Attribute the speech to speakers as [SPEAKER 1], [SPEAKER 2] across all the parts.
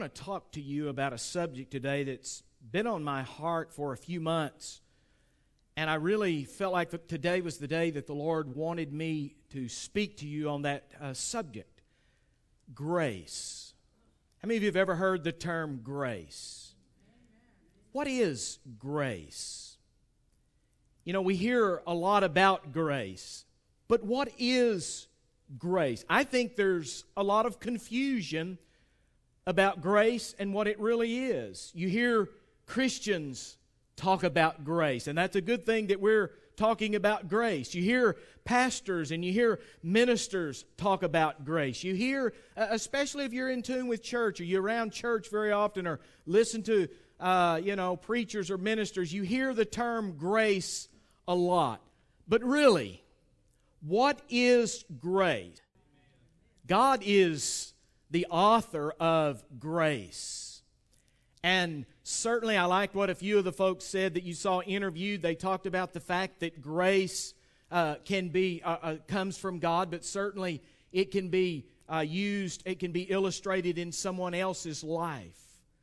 [SPEAKER 1] I want to talk to you about a subject today that's been on my heart for a few months, and I really felt like today was the day that the Lord wanted me to speak to you on that subject, grace. How many of you have ever heard the term grace? What is grace? You know, we hear a lot about grace, but what is grace? I think there's a lot of confusion about grace and what it really is. You hear Christians talk about grace, and that's a good thing that we're talking about grace. You hear pastors and you hear ministers talk about grace. You hear, especially if you're in tune with church or you're around church very often or listen to, preachers or ministers, you hear the term grace a lot. But really, what is grace? God is the author of grace. And certainly I liked what a few of the folks said that you saw interviewed. They talked about the fact that grace comes from God, but certainly it can be used, it can be illustrated in someone else's life.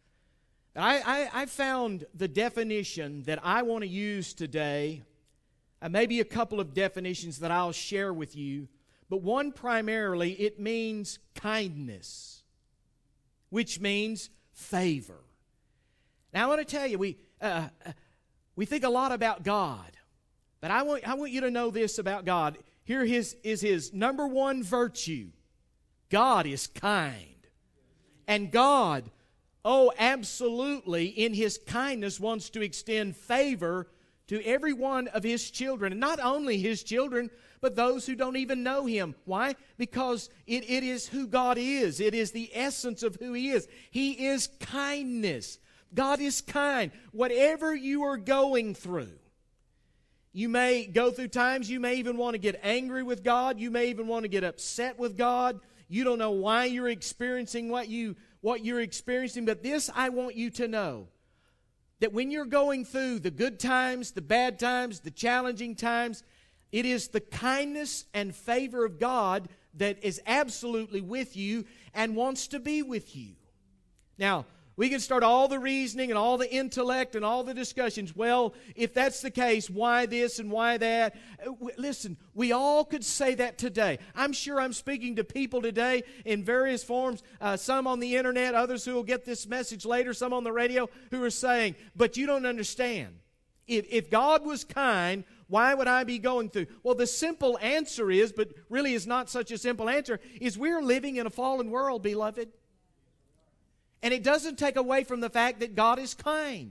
[SPEAKER 1] I found the definition that I want to use today, maybe a couple of definitions that I'll share with you, but one primarily, it means kindness, which means favor. Now, I want to tell you, we think a lot about God, but I want you to know this about God. Here is His number one virtue. God is kind. And God, absolutely, in His kindness, wants to extend favor to every one of His children. And not only His children, but those who don't even know Him. Why? Because it is who God is. It is the essence of who He is. He is kindness. God is kind. Whatever you are going through, you may go through times you may even want to get angry with God. You may even want to get upset with God. You don't know why you're experiencing what you're experiencing. But this I want you to know, that when you're going through the good times, the bad times, the challenging times, it is the kindness and favor of God that is absolutely with you and wants to be with you. Now, we can start all the reasoning and all the intellect and all the discussions. Well, if that's the case, why this and why that? Listen, we all could say that today. I'm sure I'm speaking to people today in various forms, some on the internet, others who will get this message later, some on the radio, who are saying, but you don't understand. If God was kind, why would I be going through? Well, the simple answer is, but really is not such a simple answer, is we're living in a fallen world, beloved. And it doesn't take away from the fact that God is kind.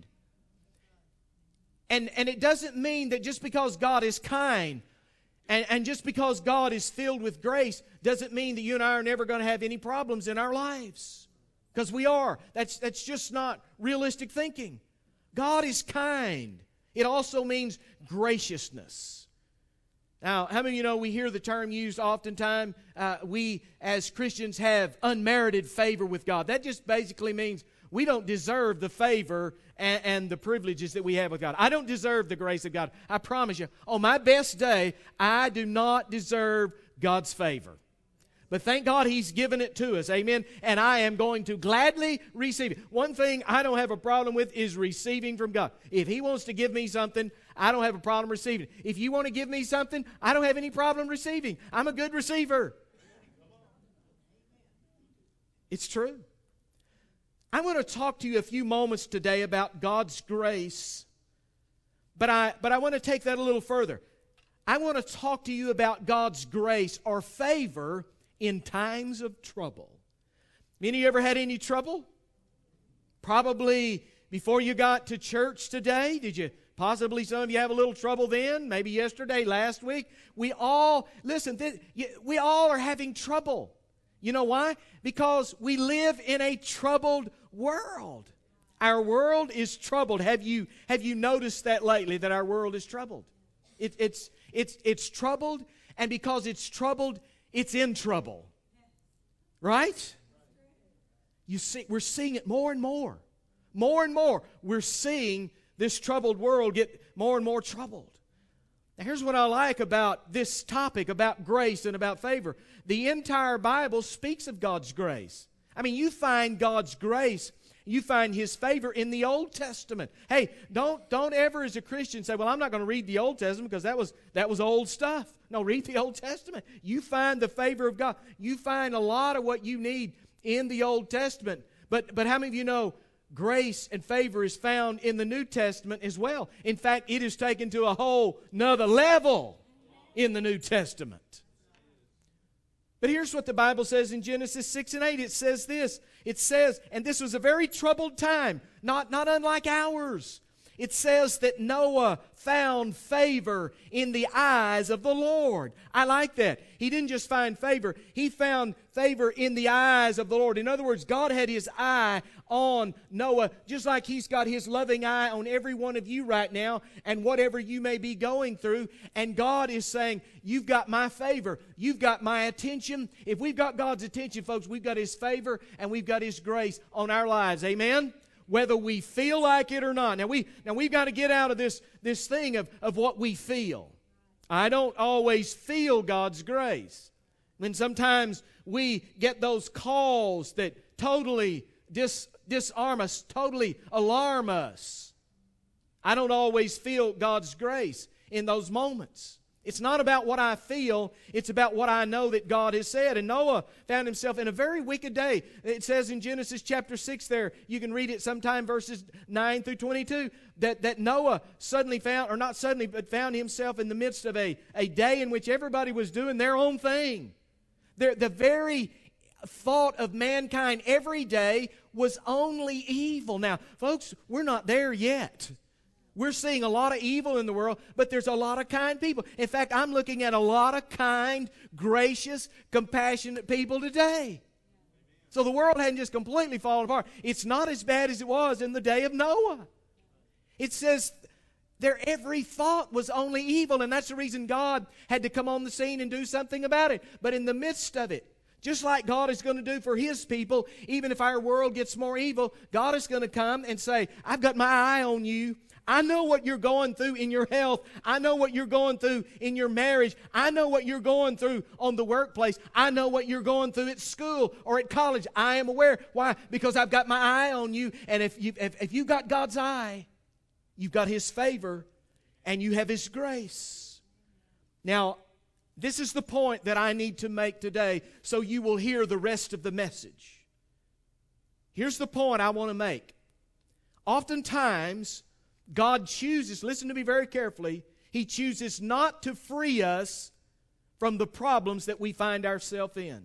[SPEAKER 1] And it doesn't mean that just because God is kind and just because God is filled with grace doesn't mean that you and I are never going to have any problems in our lives. Because we are. That's just not realistic thinking. God is kind. It also means graciousness. Now, how many of you know we hear the term used oftentimes, we as Christians have unmerited favor with God. That just basically means we don't deserve the favor and the privileges that we have with God. I don't deserve the grace of God. I promise you, on my best day, I do not deserve God's favor. But thank God He's given it to us, amen, and I am going to gladly receive it. One thing I don't have a problem with is receiving from God. If He wants to give me something, I don't have a problem receiving it. If you want to give me something, I don't have any problem receiving. I'm a good receiver. It's true. I want to talk to you a few moments today about God's grace, but I want to take that a little further. I want to talk to you about God's grace or favor in times of trouble. Any of you ever had any trouble? Probably before you got to church today. Did you possibly, some of you have a little trouble then? Maybe yesterday, last week. We all are having trouble. You know why? Because we live in a troubled world. Our world is troubled. Have you noticed that lately, that our world is troubled? It's troubled, and because it's troubled, it's in trouble. Right? You see, we're seeing it more and more. More and more, we're seeing this troubled world get more and more troubled. Now, here's what I like about this topic, about grace and about favor. The entire Bible speaks of God's grace. I mean, you find God's grace, you find His favor in the Old Testament. Hey, don't ever as a Christian say, well, I'm not going to read the Old Testament because that was old stuff. No, read the Old Testament. You find the favor of God. You find a lot of what you need in the Old Testament. But how many of you know grace and favor is found in the New Testament as well? In fact, it is taken to a whole nother level in the New Testament. But here's what the Bible says in Genesis 6 and 8. It says this. It says, and this was a very troubled time, not unlike ours. It says that Noah found favor in the eyes of the Lord. I like that. He didn't just find favor. He found favor in the eyes of the Lord. In other words, God had His eye on Noah, just like He's got His loving eye on every one of you right now and whatever you may be going through. And God is saying, you've got my favor. You've got my attention. If we've got God's attention, folks, we've got His favor and we've got His grace on our lives. Amen? Whether we feel like it or not. Now we've got to get out of this thing of what we feel. I don't always feel God's grace. When sometimes we get those calls that totally disarm us, totally alarm us. I don't always feel God's grace in those moments. It's not about what I feel, it's about what I know that God has said. And Noah found himself in a very wicked day. It says in Genesis chapter 6 there, you can read it sometime, verses 9 through 22, that Noah suddenly found, or not suddenly, but found himself in the midst of a day in which everybody was doing their own thing. The very thought of mankind every day was only evil. Now, folks, we're not there yet. We're seeing a lot of evil in the world, but there's a lot of kind people. In fact, I'm looking at a lot of kind, gracious, compassionate people today. So the world hadn't just completely fallen apart. It's not as bad as it was in the day of Noah. It says their every thought was only evil, and that's the reason God had to come on the scene and do something about it. But in the midst of it, just like God is going to do for His people, even if our world gets more evil, God is going to come and say, I've got my eye on you. I know what you're going through in your health. I know what you're going through in your marriage. I know what you're going through on the workplace. I know what you're going through at school or at college. I am aware. Why? Because I've got my eye on you. And if you've got God's eye, you've got His favor and you have His grace. Now, this is the point that I need to make today so you will hear the rest of the message. Here's the point I want to make. Oftentimes, God chooses, listen to me very carefully, He chooses not to free us from the problems that we find ourselves in.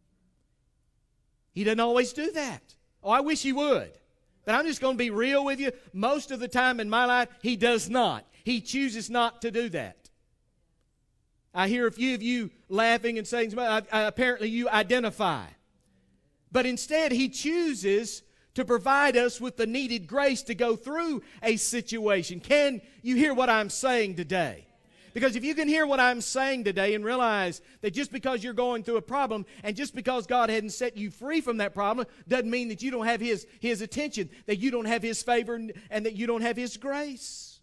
[SPEAKER 1] He doesn't always do that. Oh, I wish He would. But I'm just going to be real with you. Most of the time in my life, He does not. He chooses not to do that. I hear a few of you laughing and saying, apparently you identify. But instead, He chooses to provide us with the needed grace to go through a situation. Can you hear what I'm saying today? Because if you can hear what I'm saying today and realize that just because you're going through a problem and just because God hadn't set you free from that problem doesn't mean that you don't have His attention, that you don't have His favor, and that you don't have His grace.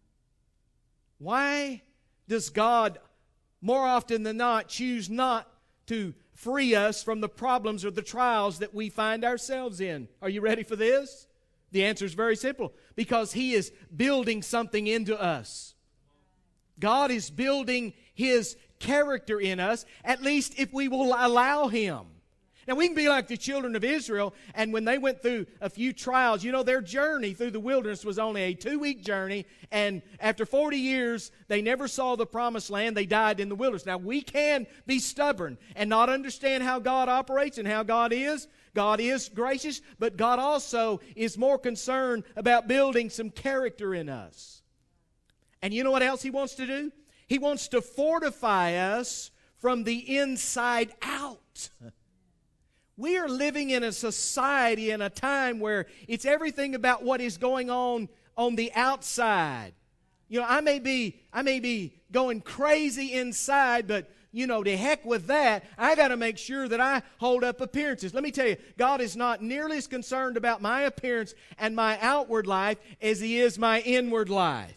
[SPEAKER 1] Why does God more often than not choose not to free us from the problems or the trials that we find ourselves in? Are you ready for this? The answer is very simple. Because He is building something into us. God is building His character in us, at least if we will allow Him. Now, we can be like the children of Israel, and when they went through a few trials, you know, their journey through the wilderness was only a 2-week journey, and after 40 years, they never saw the promised land. They died in the wilderness. Now, we can be stubborn and not understand how God operates and how God is. God is gracious, but God also is more concerned about building some character in us. And you know what else He wants to do? He wants to fortify us from the inside out. We are living in a society and a time where it's everything about what is going on the outside. You know, I may be going crazy inside, but you know, to heck with that. I got to make sure that I hold up appearances. Let me tell you, God is not nearly as concerned about my appearance and my outward life as He is my inward life.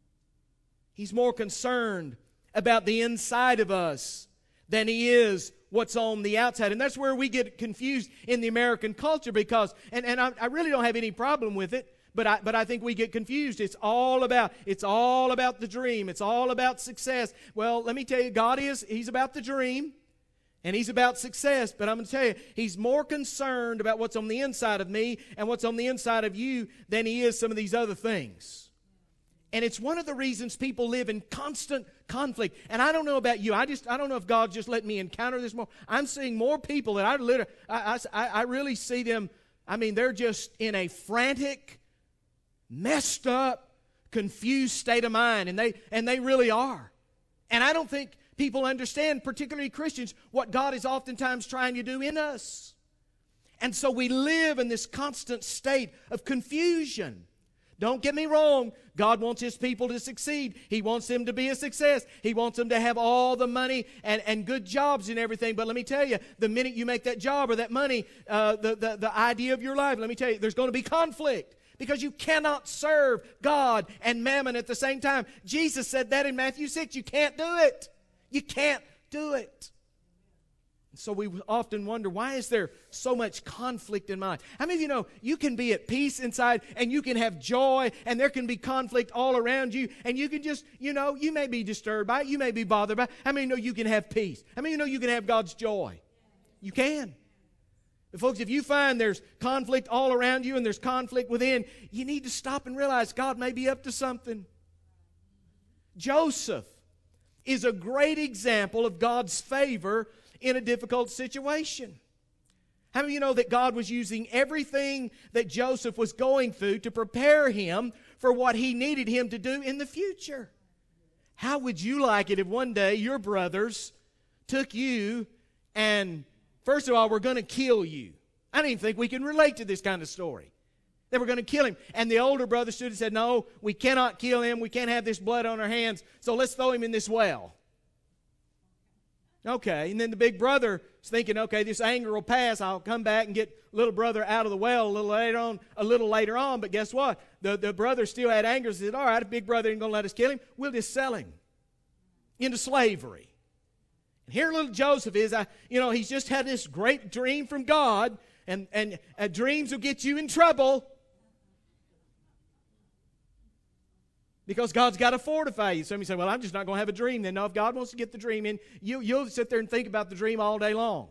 [SPEAKER 1] He's more concerned about the inside of us than He is what's on the outside. And that's where we get confused in the American culture because, and I really don't have any problem with it, but I think we get confused. It's all about the dream. It's all about success. Well, let me tell you, He's about the dream. And He's about success, but I'm going to tell you, He's more concerned about what's on the inside of me and what's on the inside of you than He is some of these other things. And it's one of the reasons people live in constant conflict. And I don't know about you. I don't know if God's just let me encounter this more. I'm seeing more people that I really see them. I mean, they're just in a frantic, messed up, confused state of mind, and they really are. And I don't think people understand, particularly Christians, what God is oftentimes trying to do in us. And so we live in this constant state of confusion. Don't get me wrong. God wants His people to succeed. He wants them to be a success. He wants them to have all the money and good jobs and everything. But let me tell you, the minute you make that job or that money the idea of your life, let me tell you, there's going to be conflict. Because you cannot serve God and mammon at the same time. Jesus said that in Matthew 6. You can't do it. You can't do it. So we often wonder, why is there so much conflict in my life? How many of you know you can be at peace inside and you can have joy and there can be conflict all around you and you can just, you may be disturbed by it, you may be bothered by it. How many know you can have peace? How many know you can have God's joy? You can. But folks, if you find there's conflict all around you and there's conflict within, you need to stop and realize God may be up to something. Joseph is a great example of God's favor in a difficult situation. How many of you know that God was using everything that Joseph was going through to prepare him for what He needed him to do in the future? How would you like it if one day your brothers took you and, first of all, were going to kill you? I don't even think we can relate to this kind of story. They were going to kill him. And the older brother stood and said, no, we cannot kill him. We can't have this blood on our hands. So let's throw him in this well. Okay. And then the big brother is thinking, okay, this anger will pass. I'll come back and get little brother out of the well a little later on. But guess what? The brother still had anger. He said, all right, if big brother ain't going to let us kill him, we'll just sell him into slavery. And here little Joseph is, he's just had this great dream from God. And dreams will get you in trouble. Because God's got to fortify you. Somebody say, well, I'm just not going to have a dream then. No, if God wants to get the dream in, you'll sit there and think about the dream all day long.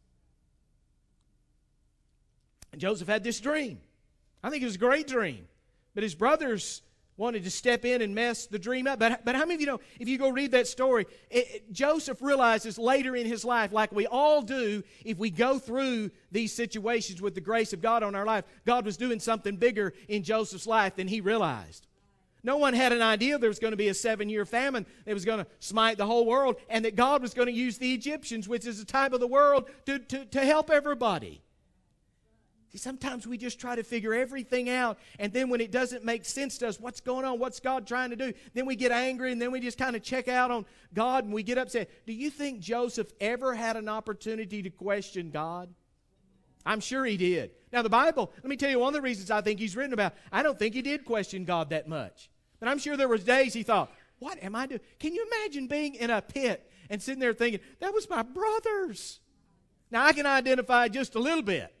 [SPEAKER 1] And Joseph had this dream. I think it was a great dream. But his brothers wanted to step in and mess the dream up. But how many of you know, if you go read that story, Joseph realizes later in his life, like we all do, if we go through these situations with the grace of God on our life, God was doing something bigger in Joseph's life than he realized. No one had an idea there was going to be a 7-year famine that was going to smite the whole world, and that God was going to use the Egyptians, which is a type of the world, to help everybody. See, sometimes we just try to figure everything out, and then when it doesn't make sense to us, what's going on, what's God trying to do, then we get angry, and then we just kind of check out on God, and we get upset. Do you think Joseph ever had an opportunity to question God? I'm sure he did. Now, the Bible, let me tell you one of the reasons I think he's written about, I don't think he did question God that much. But I'm sure there was days he thought, what am I doing? Can you imagine being in a pit and sitting there thinking, that was my brothers? Now, I can identify just a little bit.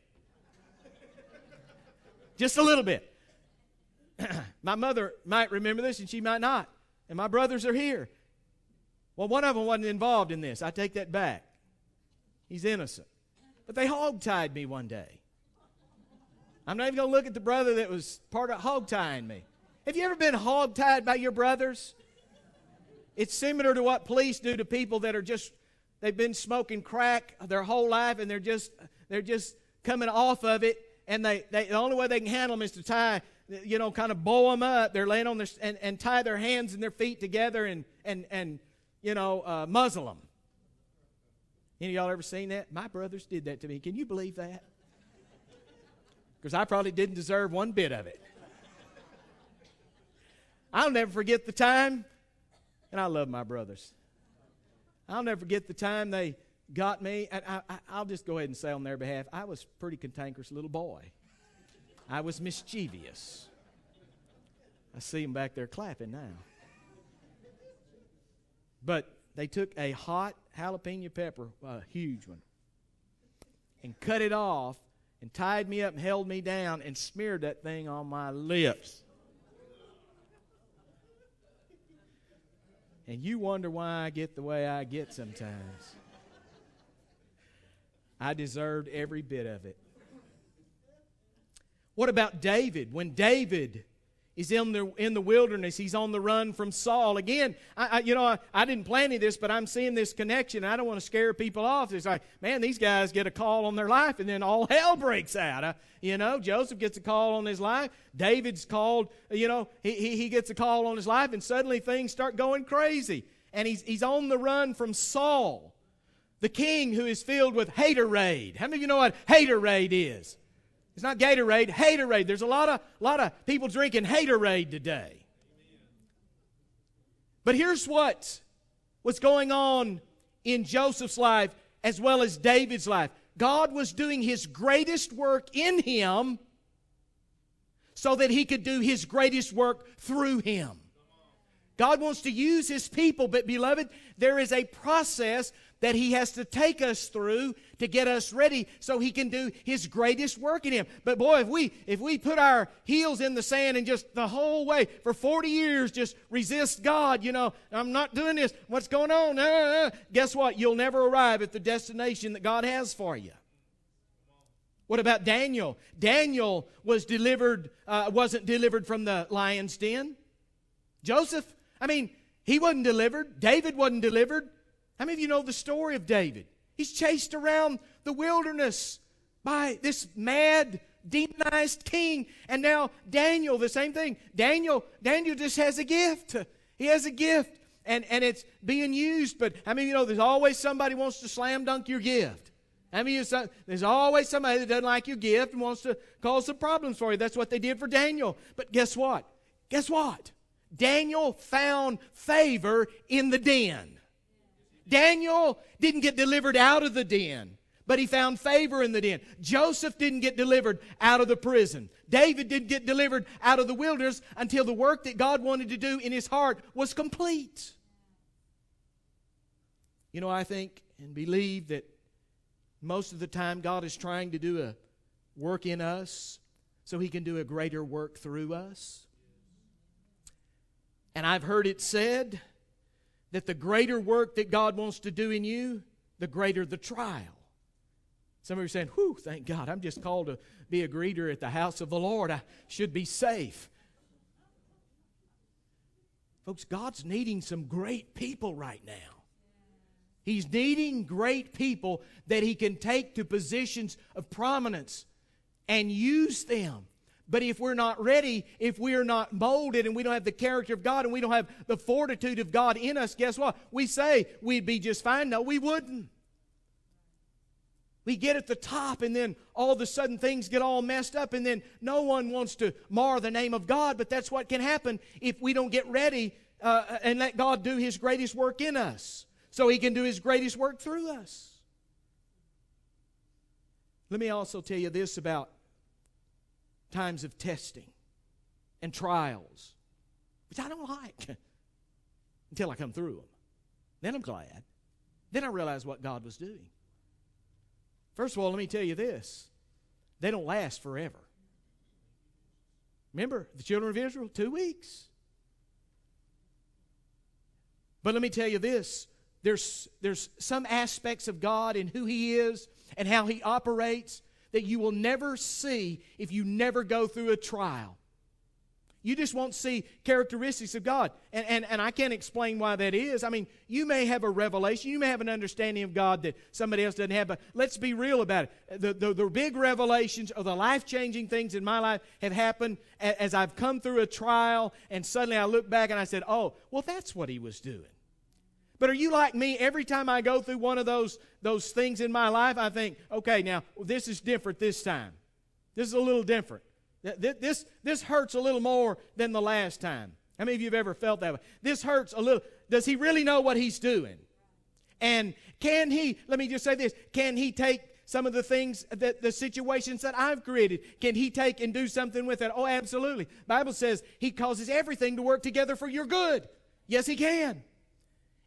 [SPEAKER 1] Just a little bit. My mother might remember this and she might not. And my brothers are here. Well, one of them wasn't involved in this. I take that back. He's innocent. But they hog-tied me one day. I'm not even going to look at the brother that was part of hog-tying me. Have you ever been hog-tied by your brothers? It's similar to what police do to people that are they've been smoking crack their whole life and they're just coming off of it, and the only way they can handle them is to tie, kind of bow them up. They're laying on their, and tie their hands and their feet together and muzzle them. Any of y'all ever seen that? My brothers did that to me. Can you believe that? Because I probably didn't deserve one bit of it. I'll never forget the time, and I love my brothers. I'll never forget the time they got me, and I'll just go ahead and say on their behalf, I was a pretty cantankerous little boy. I was mischievous. I see them back there clapping now. But they took a hot jalapeno pepper, a huge one, and cut it off and tied me up and held me down and smeared that thing on my lips. And you wonder why I get the way I get sometimes. I deserved every bit of it. What about David? When David is in the wilderness, he's on the run from Saul. Again, I didn't plan any of this, but I'm seeing this connection. I don't want to scare people off. It's like, man, these guys get a call on their life, and then all hell breaks out. Joseph gets a call on his life. David's called, he gets a call on his life, and suddenly things start going crazy. And he's on the run from Saul, the king who is filled with haterade. How many of you know what haterade is? It's not Gatorade, haterade. There's a lot of people drinking haterade today. But here's what's going on in Joseph's life as well as David's life. God was doing His greatest work in him so that He could do His greatest work through him. God wants to use His people, but beloved, there is a process that He has to take us through to get us ready so He can do His greatest work in him. But boy, if we put our heels in the sand and just the whole way for 40 years just resist God, I'm not doing this, what's going on? Guess what? You'll never arrive at the destination that God has for you. What about Daniel? Daniel wasn't delivered from the lion's den. Joseph, he wasn't delivered. David wasn't delivered. How many of you know the story of David? He's chased around the wilderness by this mad, demonized king. And now Daniel, the same thing. Daniel just has a gift. He has a gift, and it's being used. But how many of you know there's always somebody who wants to slam dunk your gift? How many of you, there's always somebody that doesn't like your gift and wants to cause some problems for you. That's what they did for Daniel. But guess what? Daniel found favor in the den. Daniel didn't get delivered out of the den, but he found favor in the den. Joseph didn't get delivered out of the prison. David didn't get delivered out of the wilderness until the work that God wanted to do in his heart was complete. I think and believe that most of the time God is trying to do a work in us so He can do a greater work through us. And I've heard it said that the greater work that God wants to do in you, the greater the trial. Some of you are saying, whew, thank God, I'm just called to be a greeter at the house of the Lord. I should be safe. Folks, God's needing some great people right now. He's needing great people that He can take to positions of prominence and use them. But if we're not ready, if we're not molded and we don't have the character of God and we don't have the fortitude of God in us, guess what? We say we'd be just fine. No, we wouldn't. We get at the top and then all of a sudden things get all messed up and then no one wants to mar the name of God, but that's what can happen if we don't get ready and let God do His greatest work in us so He can do His greatest work through us. Let me also tell you this about times of testing and trials, which I don't like until I come through them. Then I'm glad. Then I realize what God was doing. First of all, let me tell you this. They don't last forever. Remember, the children of Israel, 2 weeks. But let me tell you this. There's some aspects of God and who He is and how He operates that you will never see if you never go through a trial. You just won't see characteristics of God. And I can't explain why that is. You may have a revelation. You may have an understanding of God that somebody else doesn't have. But let's be real about it. The big revelations or the life-changing things in my life have happened as I've come through a trial. And suddenly I look back and I said, oh, well, that's what He was doing. But are you like me? Every time I go through one of those things in my life, I think, okay, now, this is different this time. This is a little different. This hurts a little more than the last time. How many of you have ever felt that way? This hurts a little. Does He really know what He's doing? And can He, let me just say this, can He take some of the things, the situations that I've created, can He take and do something with it? Oh, absolutely. The Bible says He causes everything to work together for your good. Yes, He can.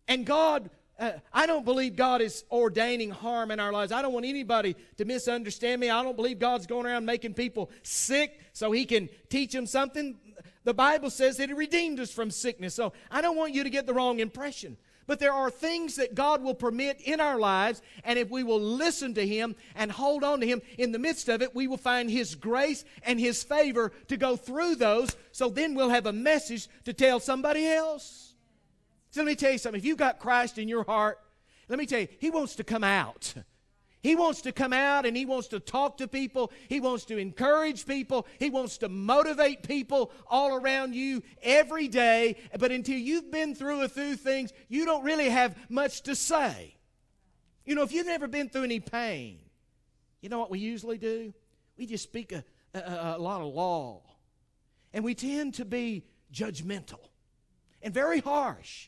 [SPEAKER 1] And God, I don't believe God is ordaining harm in our lives. I don't want anybody to misunderstand me. I don't believe God's going around making people sick so He can teach them something. The Bible says that He redeemed us from sickness. So I don't want you to get the wrong impression. But there are things that God will permit in our lives, and if we will listen to Him and hold on to Him in the midst of it, we will find His grace and His favor to go through those, so then we'll have a message to tell somebody else. So let me tell you something. If you've got Christ in your heart, let me tell you, He wants to come out. He wants to come out and He wants to talk to people. He wants to encourage people. He wants to motivate people all around you every day. But until you've been through a few things, you don't really have much to say. You know, if you've never been through any pain, you know what we usually do? We just speak a lot of law. And we tend to be judgmental and very harsh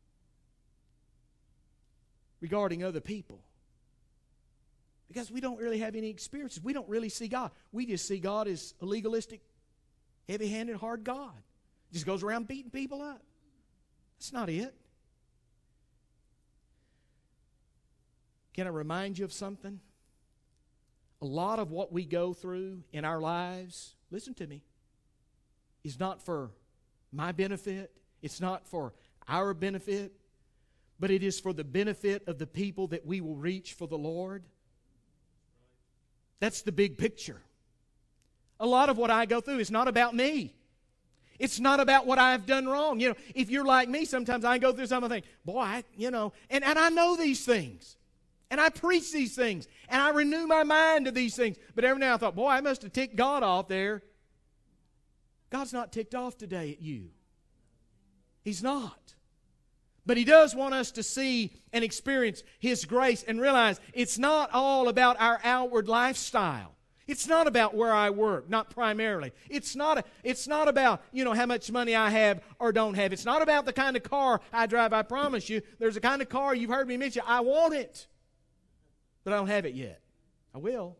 [SPEAKER 1] regarding other people. Because we don't really have any experiences. We don't really see God. We just see God as a legalistic, heavy-handed, hard God. Just goes around beating people up. That's not it. Can I remind you of something? A lot of what we go through in our lives, listen to me, is not for my benefit. It's not for our benefit. But it is for the benefit of the people that we will reach for the Lord. That's the big picture. A lot of what I go through is not about me. It's not about what I've done wrong. You know, if you're like me, sometimes I go through something and think, boy, and I know these things. And I preach these things. And I renew my mind to these things. But every now I thought, boy, I must have ticked God off there. God's not ticked off today at you. He's not. But He does want us to see and experience His grace and realize it's not all about our outward lifestyle. It's not about where I work, not primarily. It's not about, how much money I have or don't have. It's not about the kind of car I drive. I promise you, there's a kind of car you've heard me mention. I want it, but I don't have it yet. I will.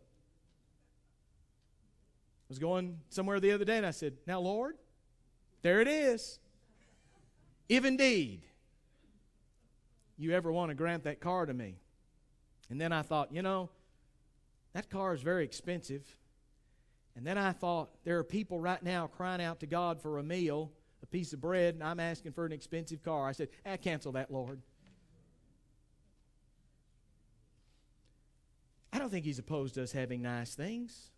[SPEAKER 1] I was going somewhere the other day and I said, now, Lord, there it is. If indeed you ever want to grant that car to me. And then I thought, that car is very expensive. And then I thought, there are people right now crying out to God for a meal, a piece of bread, and I'm asking for an expensive car. I said, cancel that, Lord. I don't think He's opposed to us having nice things.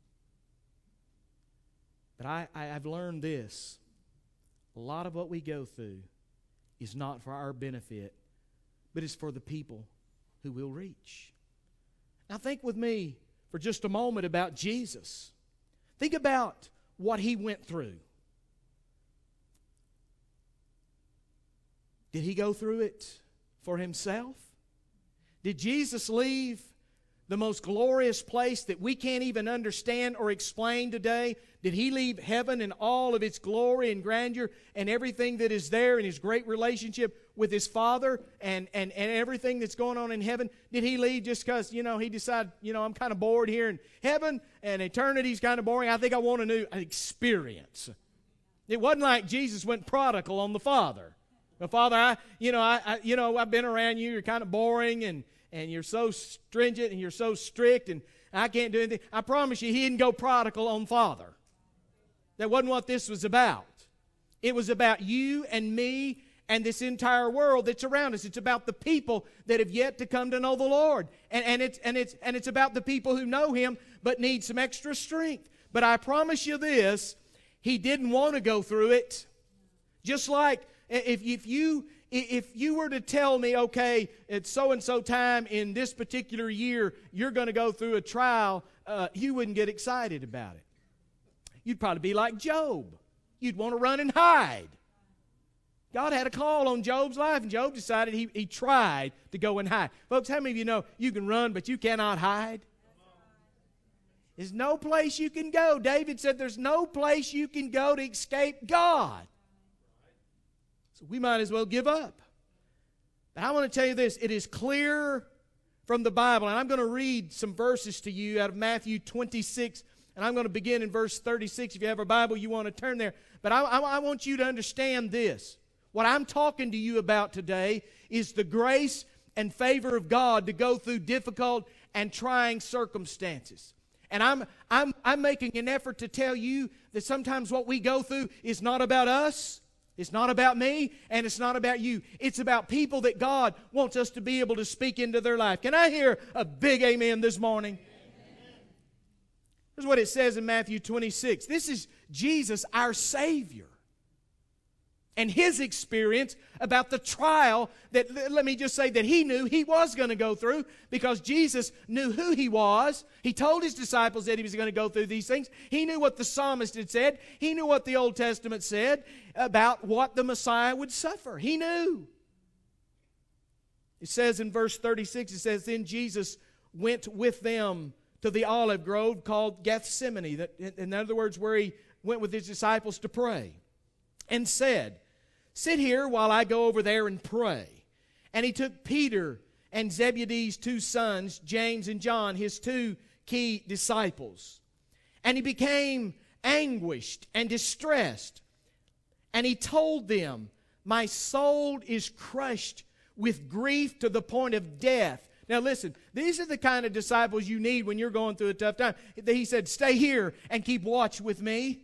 [SPEAKER 1] But I've learned this. A lot of what we go through is not for our benefit, but it's for the people who will reach. Now think with me for just a moment about Jesus. Think about what He went through. Did He go through it for Himself? Did Jesus leave the most glorious place that we can't even understand or explain today? Did He leave heaven in all of its glory and grandeur and everything that is there in His great relationship with His Father and everything that's going on in heaven? Did He leave just because, He decided, I'm kind of bored here in heaven and eternity's kind of boring. I think I want a new experience. It wasn't like Jesus went prodigal on the Father. The Father, I've been around you. You're kind of boring and you're so stringent and you're so strict and I can't do anything. I promise you, He didn't go prodigal on Father. That wasn't what this was about. It was about you and me and this entire world that's around us. It's about the people that have yet to come to know the Lord. And it's about the people who know Him but need some extra strength. But I promise you this, He didn't want to go through it. Just like if you were to tell me, okay, it's so-and-so time in this particular year, you're going to go through a trial, you wouldn't get excited about it. You'd probably be like Job. You'd want to run and hide. God had a call on Job's life, and Job decided he tried to go and hide. Folks, how many of you know you can run, but you cannot hide? There's no place you can go. David said there's no place you can go to escape God. So we might as well give up. But I want to tell you this. It is clear from the Bible, and I'm going to read some verses to you out of Matthew 26, and I'm going to begin in verse 36. If you have a Bible, you want to turn there. But I want you to understand this. What I'm talking to you about today is the grace and favor of God to go through difficult and trying circumstances. And I'm making an effort to tell you that sometimes what we go through is not about us, it's not about me, and it's not about you. It's about people that God wants us to be able to speak into their life. Can I hear a big amen this morning? Here's what it says in Matthew 26. This is Jesus, our Savior, and His experience about the trial that, let me just say, that He knew He was going to go through, because Jesus knew who He was. He told His disciples that He was going to go through these things. He knew what the psalmist had said. He knew what the Old Testament said about what the Messiah would suffer. He knew. It says in verse 36, it says, then Jesus went with them to the olive grove called Gethsemane. In other words, where He went with His disciples to pray, and said, sit here while I go over there and pray. And He took Peter and Zebedee's two sons, James and John, His two key disciples. And He became anguished and distressed. And He told them, my soul is crushed with grief to the point of death. Now listen, these are the kind of disciples you need when you're going through a tough time. He said, stay here and keep watch with me.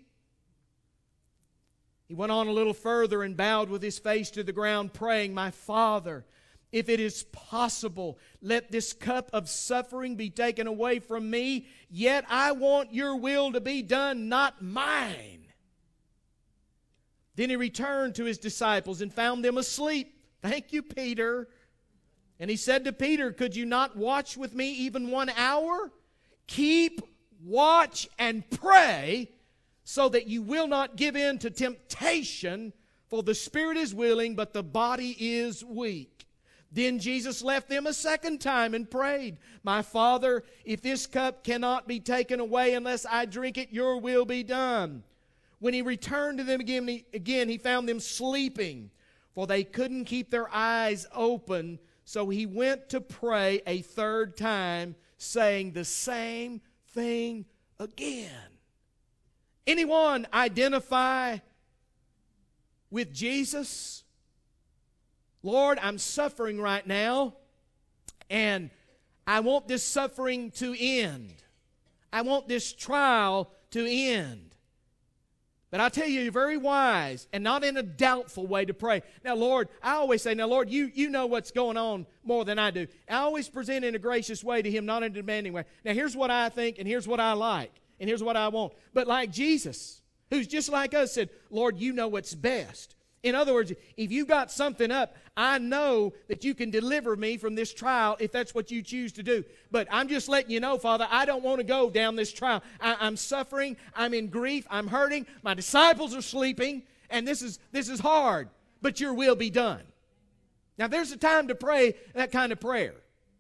[SPEAKER 1] He went on a little further and bowed with His face to the ground, praying, my Father, if it is possible, let this cup of suffering be taken away from me, yet I want your will to be done, not mine. Then He returned to His disciples and found them asleep. Thank you, Peter. And He said to Peter, could you not watch with me even 1 hour? Keep watch and pray, so that you will not give in to temptation, for the spirit is willing, but the body is weak. Then Jesus left them a second time and prayed, my Father, if this cup cannot be taken away unless I drink it, your will be done. When He returned to them again, He found them sleeping, for they couldn't keep their eyes open. So He went to pray a third time, saying the same thing again. Anyone identify with Jesus? Lord, I'm suffering right now, and I want this suffering to end. I want this trial to end. But I tell you, you're very wise and not in a doubtful way to pray. Now, Lord, I always say, now, Lord, you know what's going on more than I do. I always present in a gracious way to Him, not in a demanding way. Now, here's what I think, and here's what I like. And here's what I want. But like Jesus, who's just like us, said, Lord, you know what's best. In other words, if you got something up, I know that you can deliver me from this trial if that's what you choose to do. But I'm just letting you know, Father, I don't want to go down this trial. I'm suffering. I'm in grief. I'm hurting. My disciples are sleeping. And this is hard. But your will be done. Now, there's a time to pray that kind of prayer.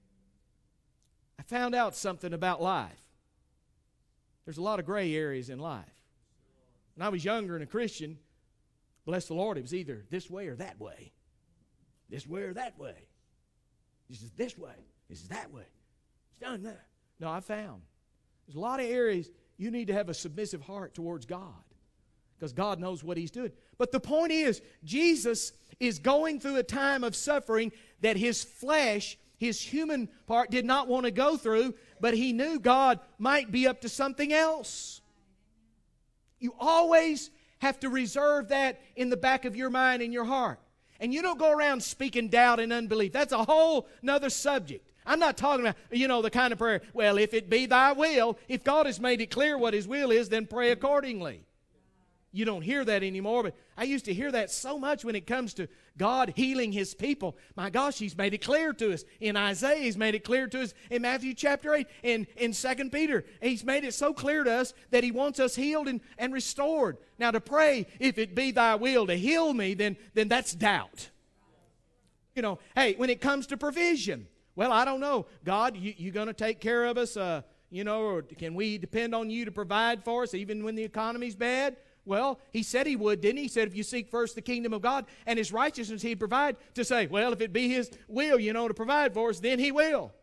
[SPEAKER 1] I found out something about life. There's a lot of gray areas in life. When I was younger and a Christian, bless the Lord, it was either this way or that way. This way or that way. This is this way. This is that way. It's done that. No, I found there's a lot of areas you need to have a submissive heart towards God, because God knows what He's doing. But the point is, Jesus is going through a time of suffering that His flesh, His human part, did not want to go through, but He knew God might be up to something else. You always have to reserve that in the back of your mind and your heart. And you don't go around speaking doubt and unbelief. That's a whole nother subject. I'm not talking about, the kind of prayer, well, if it be thy will, if God has made it clear what His will is, then pray accordingly. You don't hear that anymore, but I used to hear that so much when it comes to God healing His people. My gosh, He's made it clear to us. In Isaiah, He's made it clear to us. In Matthew chapter 8, in 2 Peter, He's made it so clear to us that He wants us healed and restored. Now to pray, if it be thy will to heal me, then that's doubt. Hey, when it comes to provision, well, I don't know. God, you going to take care of us? Or can we depend on you to provide for us even when the economy's bad? Well, He said He would, didn't He? He said if you seek first the kingdom of God and His righteousness, He'd provide. To say, well, if it be His will, to provide for us, then He will.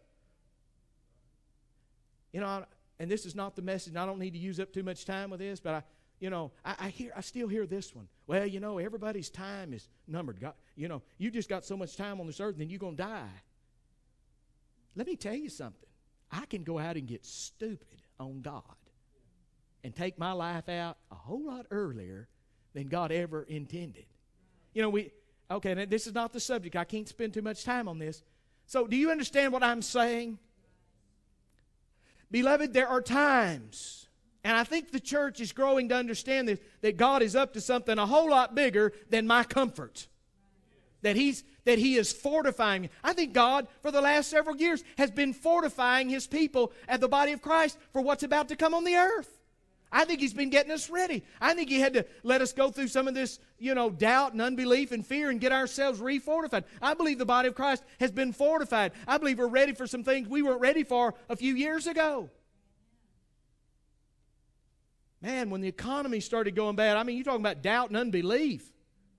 [SPEAKER 1] And this is not the message, and I don't need to use up too much time with this, but I still hear this one. Well, everybody's time is numbered. God, you just got so much time on this earth and then you're going to die. Let me tell you something. I can go out and get stupid on God and take my life out a whole lot earlier than God ever intended. Okay, now this is not the subject. I can't spend too much time on this. So do you understand what I'm saying? Beloved, there are times, and I think the church is growing to understand this, that God is up to something a whole lot bigger than my comfort. That He is fortifying me. I think God, for the last several years, has been fortifying His people at the body of Christ for what's about to come on the earth. I think He's been getting us ready. I think He had to let us go through some of this, doubt and unbelief and fear and get ourselves refortified. I believe the body of Christ has been fortified. I believe we're ready for some things we weren't ready for a few years ago. Man, when the economy started going bad, you're talking about doubt and unbelief.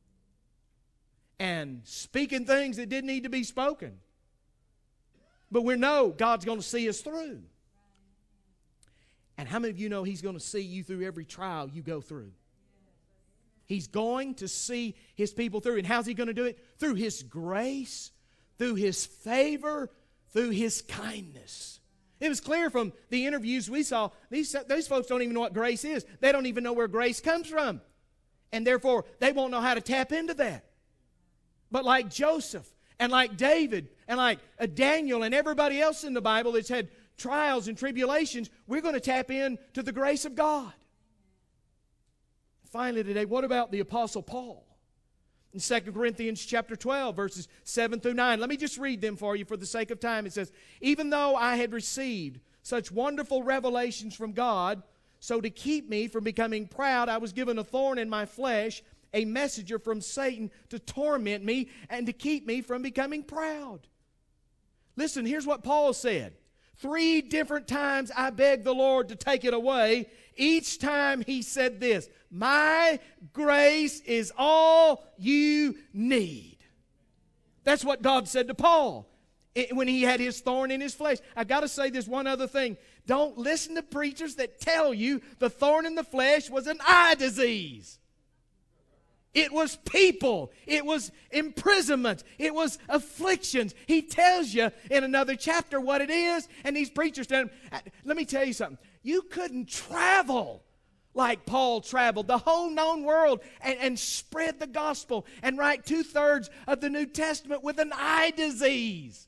[SPEAKER 1] And speaking things that didn't need to be spoken. But we know God's going to see us through. And how many of you know He's going to see you through every trial you go through? He's going to see His people through. And how's He going to do it? Through His grace, through His favor, through His kindness. It was clear from the interviews we saw, these folks don't even know what grace is. They don't even know where grace comes from. And therefore, they won't know how to tap into that. But like Joseph and like David and like Daniel and everybody else in the Bible that's had trials and tribulations, we're going to tap into the grace of God. Finally today, what about the Apostle Paul? In 2 Corinthians chapter 12, verses 7 through 9. Let me just read them for you for the sake of time. It says, even though I had received such wonderful revelations from God, so to keep me from becoming proud, I was given a thorn in my flesh, a messenger from Satan to torment me and to keep me from becoming proud. Listen, here's what Paul said. 3 different times I begged the Lord to take it away. Each time he said this, my grace is all you need. That's what God said to Paul when he had his thorn in his flesh. I've got to say this one other thing. Don't listen to preachers that tell you the thorn in the flesh was an eye disease. It was people. It was imprisonment. It was afflictions. He tells you in another chapter what it is, and these preachers tell him, let me tell you something. You couldn't travel like Paul traveled the whole known world and spread the gospel and write 2/3 of the New Testament with an eye disease.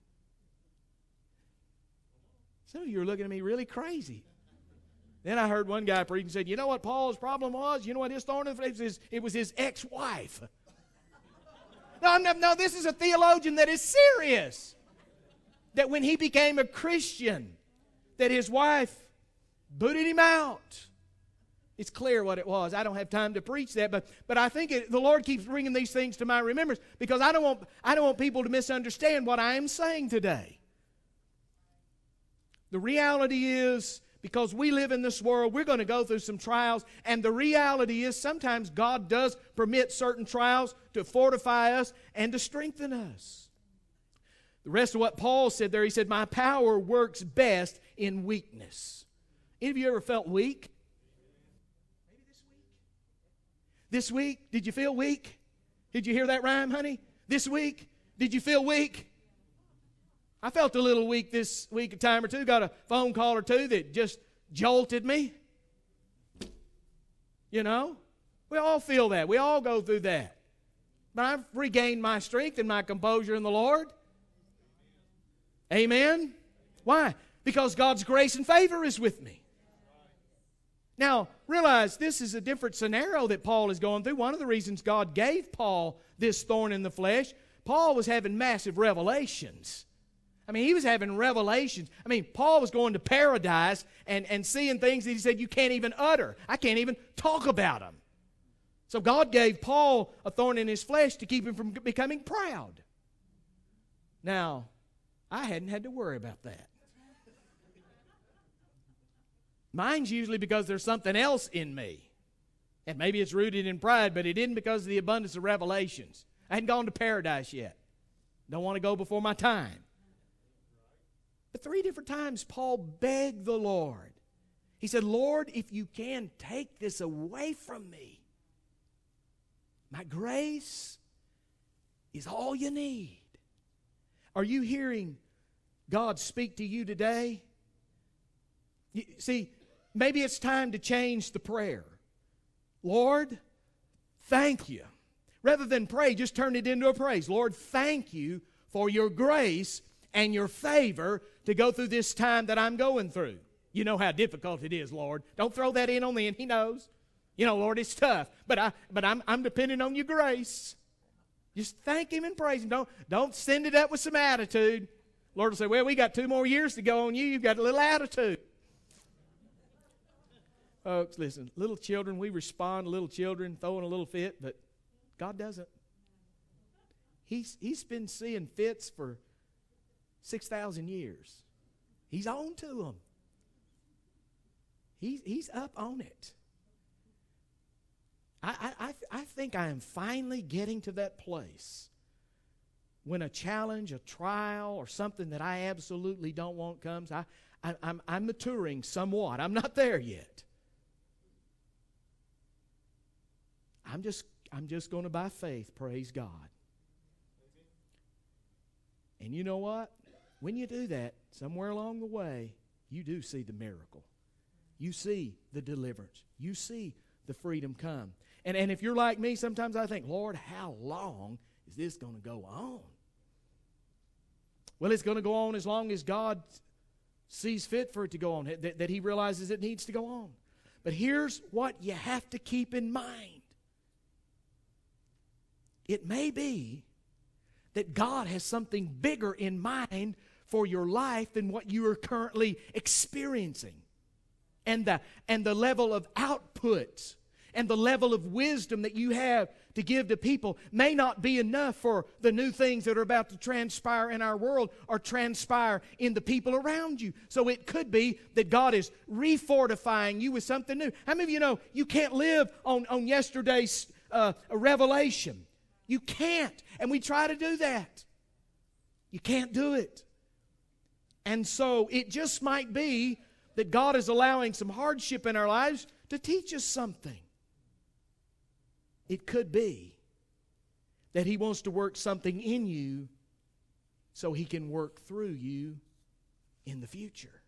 [SPEAKER 1] Some of you are looking at me really crazy. Then I heard one guy preach and said, you know what Paul's problem was? You know what his thorn in the flesh is? It was his ex-wife. No, this is a theologian that is serious. That when he became a Christian, that his wife booted him out. It's clear what it was. I don't have time to preach that, but I think the Lord keeps bringing these things to my remembrance because I don't want people to misunderstand what I am saying today. The reality is, because we live in this world, we're going to go through some trials. And the reality is sometimes God does permit certain trials to fortify us and to strengthen us. The rest of what Paul said there, he said, my power works best in weakness. Any of you ever felt weak? Maybe this week, did you feel weak? Did you hear that rhyme, honey? This week, did you feel weak? I felt a little weak this week, a time or two. Got a phone call or two that just jolted me. We all feel that. We all go through that. But I've regained my strength and my composure in the Lord. Amen? Why? Because God's grace and favor is with me. Now, realize this is a different scenario that Paul is going through. One of the reasons God gave Paul this thorn in the flesh, Paul was having massive revelations. He was having revelations. Paul was going to paradise and seeing things that he said you can't even utter. I can't even talk about them. So God gave Paul a thorn in his flesh to keep him from becoming proud. Now, I hadn't had to worry about that. Mine's usually because there's something else in me. And maybe it's rooted in pride, but it isn't because of the abundance of revelations. I hadn't gone to paradise yet. Don't want to go before my time. But 3 different times Paul begged the Lord. He said, Lord, if you can, take this away from me. My grace is all you need. Are you hearing God speak to you today? See, maybe it's time to change the prayer. Lord, thank you. Rather than pray, just turn it into a praise. Lord, thank you for your grace and your favor to go through this time that I'm going through. You know how difficult it is, Lord. Don't throw that in on the end. He knows. You know, Lord, it's tough. But I'm depending on your grace. Just thank Him and praise Him. Don't send it up with some attitude. Lord will say, well, we got 2 more years to go on you. You've got a little attitude. Folks, listen, little children, we respond to little children throwing a little fit, but God doesn't. He's been seeing fits for 6,000 years. He's on to them. He's up on it. I think I am finally getting to that place when a challenge, a trial, or something that I absolutely don't want comes. I'm maturing somewhat. I'm not there yet. I'm just going to, by faith, praise God. And you know what? When you do that, somewhere along the way, you do see the miracle. You see the deliverance. You see the freedom come. And if you're like me, sometimes I think, Lord, how long is this going to go on? Well, it's going to go on as long as God sees fit for it to go on, that He realizes it needs to go on. But here's what you have to keep in mind. It may be that God has something bigger in mind for your life than what you are currently experiencing. And the level of output and the level of wisdom that you have to give to people may not be enough for the new things that are about to transpire in our world or transpire in the people around you. So it could be that God is refortifying you with something new. How many of you know you can't live on yesterday's revelation? You can't. And we try to do that. You can't do it. And so it just might be that God is allowing some hardship in our lives to teach us something. It could be that He wants to work something in you so He can work through you in the future.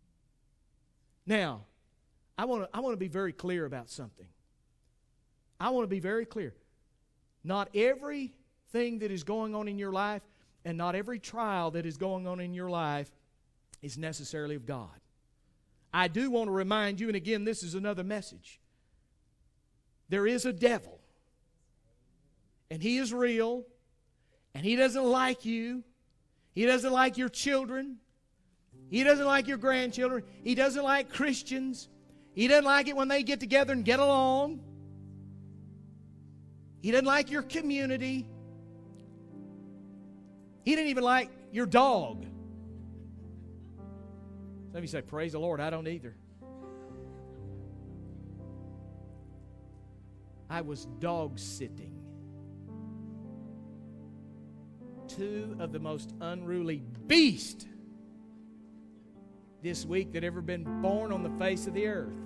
[SPEAKER 1] Now, I want to be very clear about something. I want to be very clear. Not everything that is going on in your life and not every trial that is going on in your life is necessarily of God. I do want to remind you, and again, this is another message. There is a devil, and he is real, and he doesn't like you. He doesn't like your children. He doesn't like your grandchildren. He doesn't like Christians. He doesn't like it when they get together and get along. He doesn't like your community. He didn't even like your dog. Some of you say, praise the Lord, I don't either. I was dog sitting. 2 of the most unruly beasts this week that ever been born on the face of the earth.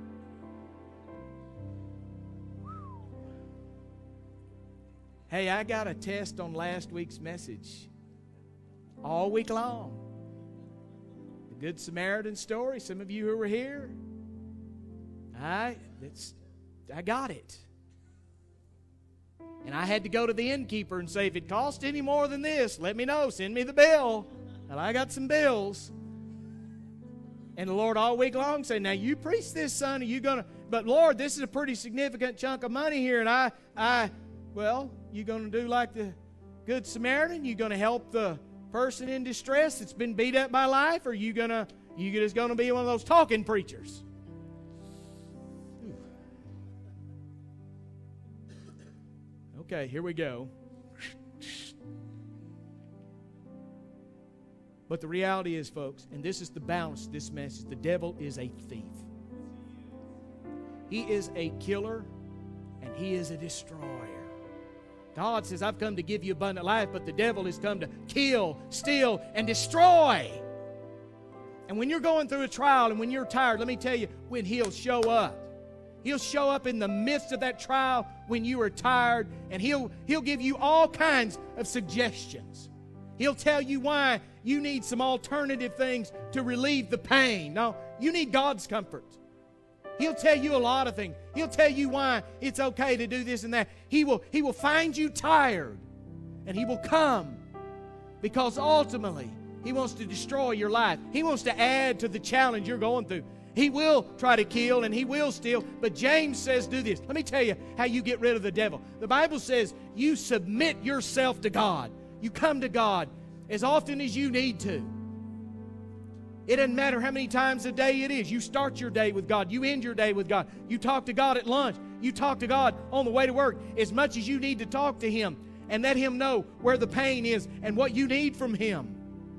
[SPEAKER 1] Hey, I got a test on last week's message all week long. The Good Samaritan story. Some of you who were here, I got it. And I had to go to the innkeeper and say, if it costs any more than this, let me know. Send me the bill. And I got some bills. And the Lord all week long said, now you preach this, son. Are you going to? But Lord, this is a pretty significant chunk of money here. And well, you going to do like the Good Samaritan? You going to help the person in distress that's been beat up by life? Or you just going to be one of those talking preachers? Okay, here we go. But the reality is, folks, and this is the balance of this message, the devil is a thief. He is a killer and he is a destroyer. God says, I've come to give you abundant life, but the devil has come to kill, steal, and destroy. And when you're going through a trial and when you're tired, let me tell you, when He'll show up. He'll show up in the midst of that trial when you are tired, and He'll give you all kinds of suggestions. He'll tell you why you need some alternative things to relieve the pain. No, you need God's comfort. He'll tell you a lot of things. He'll tell you why it's okay to do this and that. He will find you tired, and He will come because ultimately He wants to destroy your life. He wants to add to the challenge you're going through. He will try to kill and he will steal, but James says do this. Let me tell you how you get rid of the devil. The Bible says you submit yourself to God. You come to God as often as you need to. It doesn't matter how many times a day it is. You start your day with God. You end your day with God. You talk to God at lunch. You talk to God on the way to work as much as you need to talk to Him and let Him know where the pain is and what you need from Him.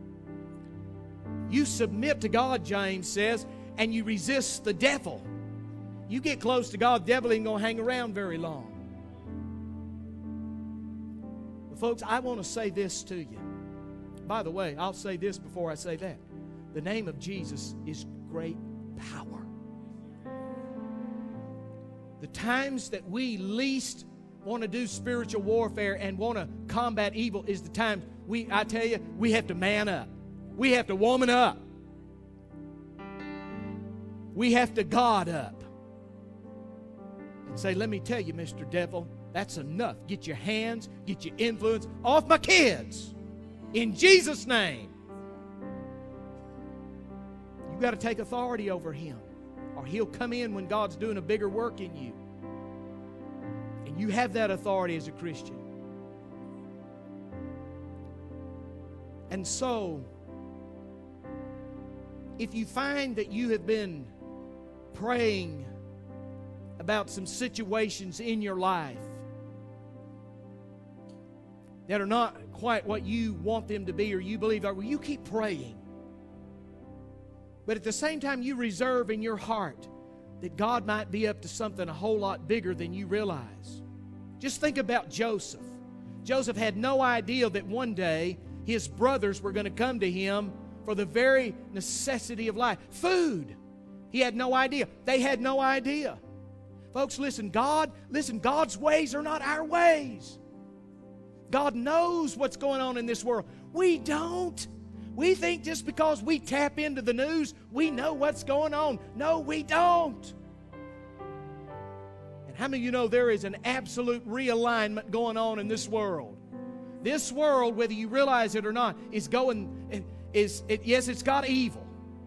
[SPEAKER 1] You submit to God, James says, and you resist the devil. You get close to God, the devil ain't going to hang around very long. But folks, I want to say this to you. By the way, I'll say this before I say that. The name of Jesus is great power. The times that we least want to do spiritual warfare and want to combat evil is the times I tell you, we have to man up. We have to woman up. We have to God up. And say, let me tell you, Mr. Devil, that's enough. Get your hands, get your influence off my kids. In Jesus' name. You've got to take authority over him, or he'll come in when God's doing a bigger work in you. And you have that authority as a Christian. And so, if you find that you have been praying about some situations in your life that are not quite what you want them to be or you believe are, well, you keep praying. But at the same time, you reserve in your heart that God might be up to something a whole lot bigger than you realize. Just think about Joseph. Joseph had no idea that one day his brothers were going to come to him for the very necessity of life. Food. He had no idea. They had no idea. Folks, listen, God's ways are not our ways. God knows what's going on in this world. We don't. We think just because we tap into the news, we know what's going on. No, we don't. And how many of you know there is an absolute realignment going on in this world? This world, whether you realize it or not, is going, yes, it's got evil.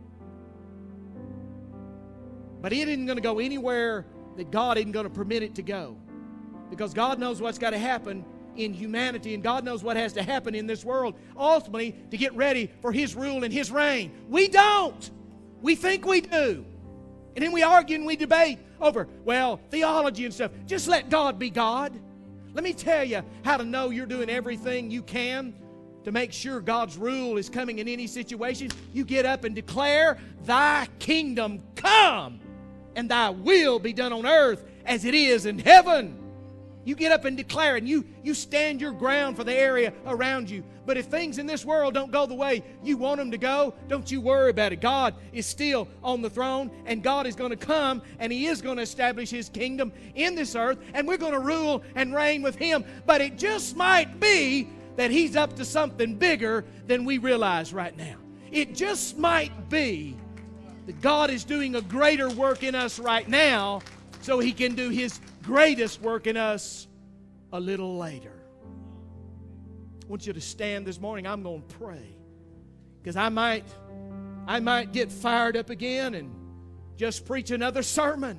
[SPEAKER 1] But it isn't going to go anywhere that God isn't going to permit it to go. Because God knows what's got to happen in humanity, and God knows what has to happen in this world ultimately to get ready for His rule and His reign. We don't. We think we do. And then we argue and we debate over, well, theology and stuff. Just let God be God. Let me tell you how to know you're doing everything you can to make sure God's rule is coming in any situation. You get up and declare, thy kingdom come, and thy will be done on earth as it is in heaven. You get up and declare it, and you stand your ground for the area around you. But if things in this world don't go the way you want them to go, don't you worry about it. God is still on the throne, and God is going to come, and He is going to establish His kingdom in this earth, and we're going to rule and reign with Him. But it just might be that He's up to something bigger than we realize right now. It just might be that God is doing a greater work in us right now so He can do His greatest work in us a little later. I want you to stand this morning. I'm going to pray, because I might get fired up again and just preach another sermon.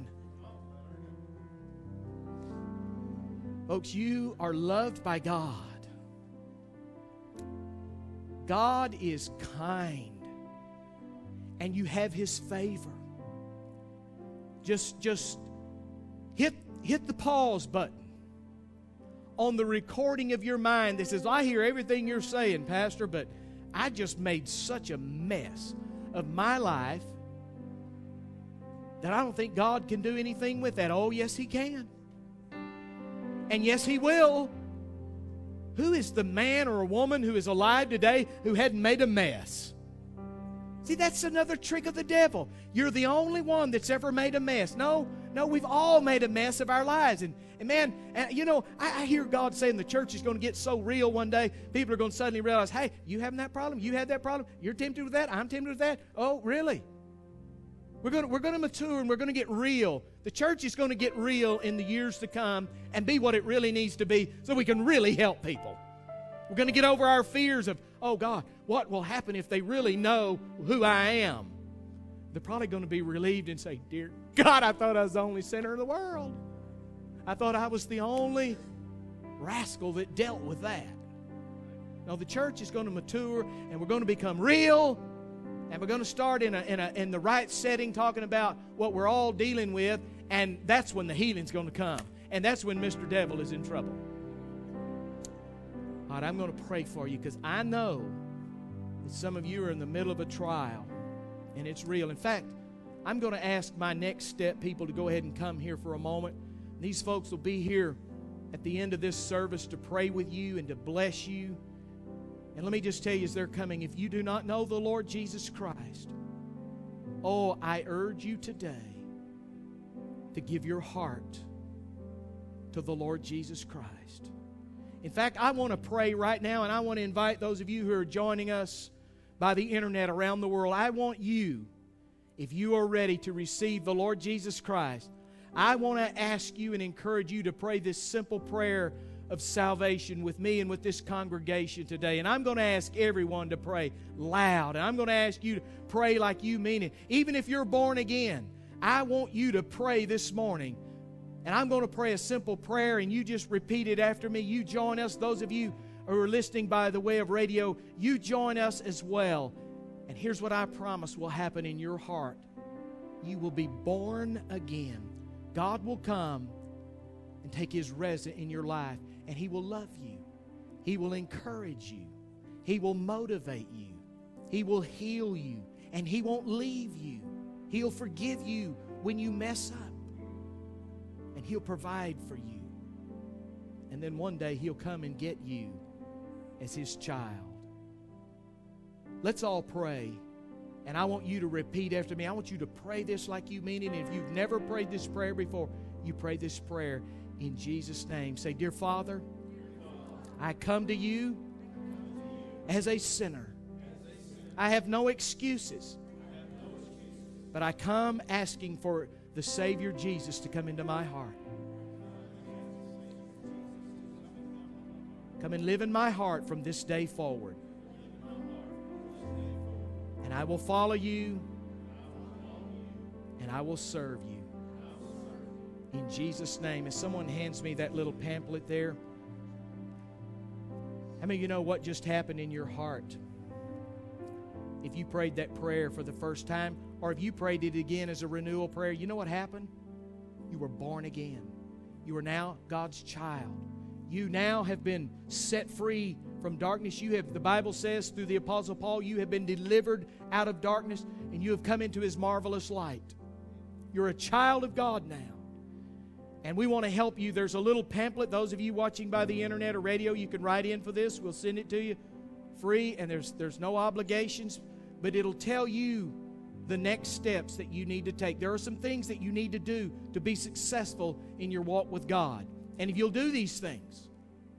[SPEAKER 1] Folks, you are loved by God. God is kind, and you have His favor. Just hit the pause button on the recording of your mind that says, I hear everything you're saying, Pastor, but I just made such a mess of my life that I don't think God can do anything with that. Oh, yes, He can. And yes, He will. Who is the man or a woman who is alive today who hadn't made a mess? See, that's another trick of the devil. You're the only one that's ever made a mess. No, we've all made a mess of our lives. And man, you know, I hear God saying the church is going to get so real one day, people are going to suddenly realize, hey, you having that problem? You had that problem? You're tempted with that? I'm tempted with that? Oh, really? We're going to mature and we're going to get real. The church is going to get real in the years to come and be what it really needs to be so we can really help people. We're going to get over our fears of, oh God, what will happen if they really know who I am? They're probably going to be relieved and say, dear God, I thought I was the only sinner in the world. I thought I was the only rascal that dealt with that. No, the church is going to mature and we're going to become real. And we're going to start in the right setting talking about what we're all dealing with, and that's when the healing's going to come. And that's when Mr. Devil is in trouble. All right, I'm going to pray for you because I know that some of you are in the middle of a trial, and it's real. In fact, I'm going to ask my next step people to go ahead and come here for a moment. These folks will be here at the end of this service to pray with you and to bless you. And let me just tell you as they're coming, if you do not know the Lord Jesus Christ, oh, I urge you today to give your heart to the Lord Jesus Christ. In fact, I want to pray right now, and I want to invite those of you who are joining us by the internet around the world. I want you, if you are ready to receive the Lord Jesus Christ, I want to ask you and encourage you to pray this simple prayer of salvation with me and with this congregation today. And I'm going to ask everyone to pray loud. And I'm going to ask you to pray like you mean it. Even if you're born again, I want you to pray this morning. And I'm going to pray a simple prayer, and you just repeat it after me. You join us. Those of you who are listening by the way of radio, you join us as well. And here's what I promise will happen in your heart. You will be born again. God will come and take His residence in your life. And He will love you. He will encourage you. He will motivate you. He will heal you. And He won't leave you. He'll forgive you when you mess up. And He'll provide for you. And then one day He'll come and get you as His child. Let's all pray. And I want you to repeat after me. I want you to pray this like you mean it. And if you've never prayed this prayer before, you pray this prayer in Jesus' name. Say, Dear Father, I come to you as a sinner. I have no excuses. But I come asking for the Savior Jesus to come into my heart. Come and live in my heart from this day forward. And I will follow you. And I will serve you. In Jesus' name. As someone hands me that little pamphlet there, how many of you know what just happened in your heart? If you prayed that prayer for the first time, or if you prayed it again as a renewal prayer, you know what happened? You were born again. You are now God's child. You now have been set free from darkness. You have, the Bible says through the Apostle Paul, you have been delivered out of darkness and you have come into His marvelous light. You're a child of God now. And we want to help you. There's a little pamphlet. Those of you watching by the internet or radio, you can write in for this. We'll send it to you free, and there's no obligations, but it'll tell you the next steps that you need to take. There are some things that you need to do to be successful in your walk with God. And if you'll do these things,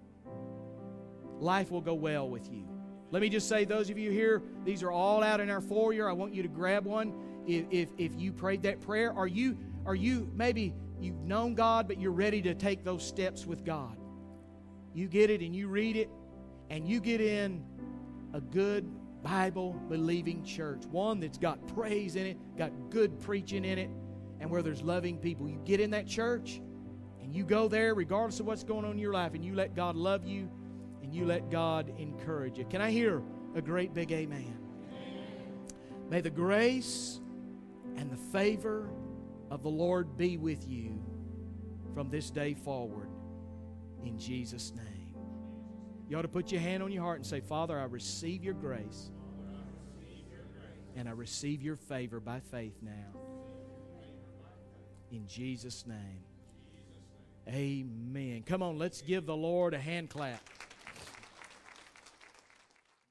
[SPEAKER 1] life will go well with you. Let me just say, those of you here, these are all out in our foyer. I want you to grab one if you prayed that prayer. Are you maybe you've known God, but you're ready to take those steps with God? You get it and you read it, and you get in a good Bible-believing church, one that's got praise in it, got good preaching in it, and where there's loving people. You get in that church, and you go there regardless of what's going on in your life, and you let God love you, and you let God encourage you. Can I hear a great big amen? Amen. May the grace and the favor of the Lord be with you from this day forward, in Jesus' name. You ought to put your hand on your heart and say, Father, I receive your grace, and I receive your favor by faith now. In Jesus' name. Amen. Come on, let's give the Lord a hand clap.